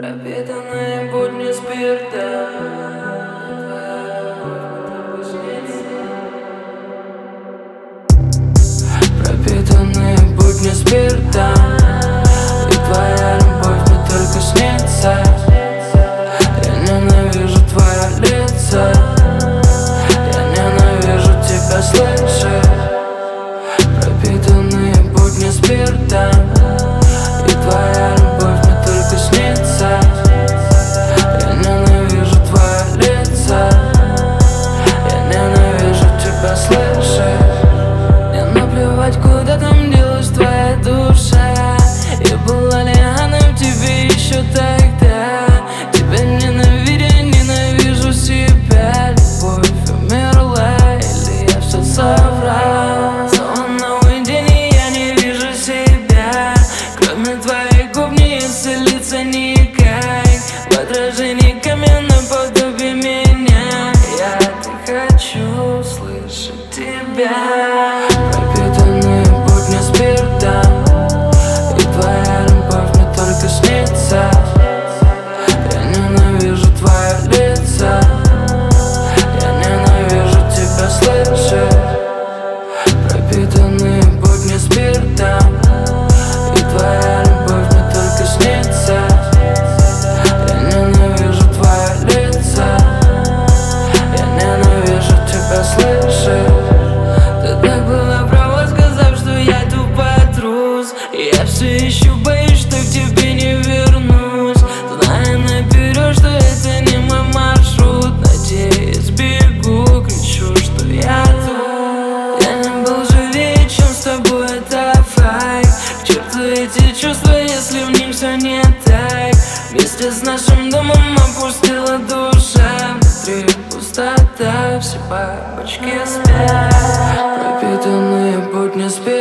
Пропитанные будни спирта. Пропитанные будни спирта. И твоя любовь мне только снится. Я ненавижу твое лицо. Я ненавижу тебя слышать. Пропитанные будни спирта. И твоя любовь мне только снится. Я ненавижу твое лицо. Я ненавижу тебя слышать. Мне наплевать, куда там делась твоя душа. И была ли она в тебе еще тогда? Тебя ненавидя, ненавижу себя. Любовь умерла, или я все соврал? Снова на уединении я не вижу себя. Кроме твоих губ не исцелиться никак. В отражении каменном подобие меня. Я так хочу слышать тебя. Пропитанные будни спирта. И твоя любовь мне только снится. Я ненавижу твое лицо. Я ненавижу тебя слышать. Пропитанные будни спирта. И твоя любовь мне только снится. Я ненавижу твое лицо. Я ненавижу тебя слышать. Ты так была права, сказав, что я тупой трус. И я все еще боюсь, что к тебе не вернусь. Зная наперед, что это не мой маршрут. Надеюсь, бегу, кричу, что я тут. Я не был живее, чем с тобой, это факт. К черту эти чувства, если в них все не так. Вместе с нашим домом опустила душа. Внутри пустота, все бабочки спят. Пропитанные будни спят.